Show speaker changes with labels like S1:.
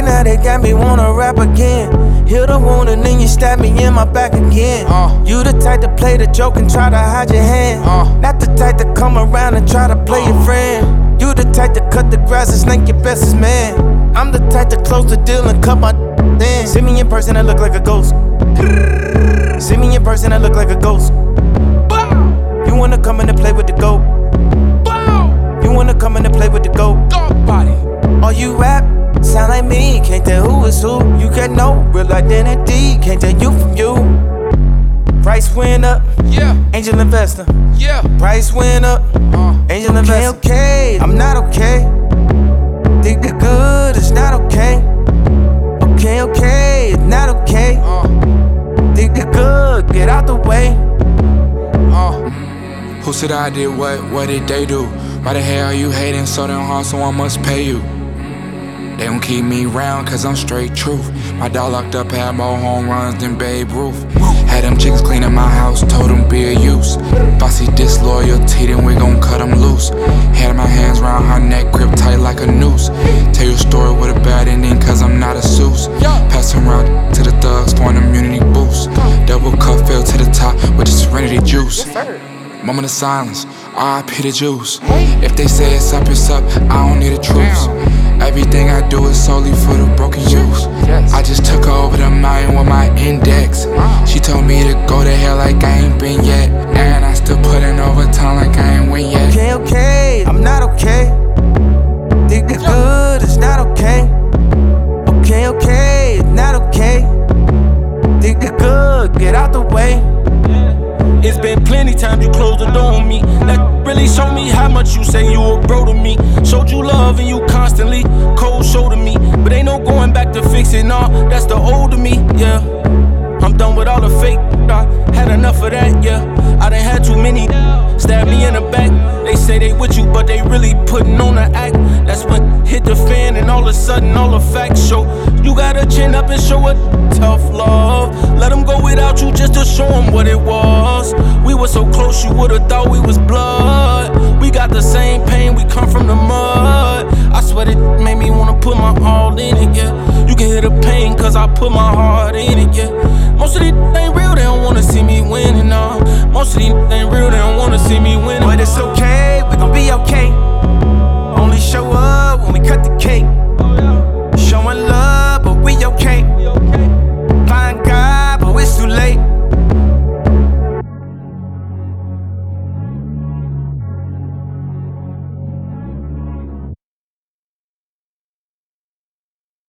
S1: now they got me wanna rap again. Heal the wound and then you stab me in my back again. You the type to play the joke and try to hide your hand. Not the type to come around and try to play your friend. You the type to cut the grass and snake your bestest man. I'm the type to close the deal and cut my in. See me in person, I look like a ghost. See me in person, I look like a ghost. You wanna come in and play with the goat? You wanna come in and play with the goat? All you rap sound like me, can't tell who is who. You get no real identity, can't tell you from you. Price went up, yeah. Angel investor, yeah. Price went up, angel investor. Okay, I'm not okay. Think the good, it's not okay. Okay, it's not okay. Think the good, get out the way.
S2: Who said I did what did they do? Why the hell you hating so damn hard, so I must pay you? They gon' keep me round cause I'm straight truth. My dog locked up had more home runs than Babe Ruth. Had them chickens cleaning my house, told them be a use. If I see disloyalty, then we gon' cut them loose. Had my hands round her neck, grip tight like a noose. Tell you a story with a bad ending cause I'm not a Seuss. Pass them round to the thugs for an immunity boost. Double cup fell to the top with the serenity juice. Moment of silence, R.I.P. the juice. If they say it's up, I don't need a truce. Everything I do is solely for the broken youth. I just took her over the mountain with my index. She told me to go to hell like I ain't been yet. And I still put in overtime like I ain't win yet.
S1: Okay, I'm not okay. Think the good, it's not okay. Okay, it's not okay. Think the good, get out the way.
S3: It's been plenty times you closed the door on me. That really showed me how much you say you a bro to me. Showed you love and you constantly cold shoulder me. But ain't no going back to fix it, nah, that's the old of me, yeah. I'm done with all the fake, I had enough of that, yeah. I done had too many stab me in the back. They say they with you, but they really putting on the act. That's when hit the fan and all of a sudden all the facts show. You gotta chin up and show a tough love. Let them go without you just to show them what it was. We were so close you would've thought we was blood. We got the same pain, we come from the mud. I swear it made me wanna put my all in it, yeah. You can hear the pain cause I put my heart in it, yeah. Most of these ain't real, they don't wanna see me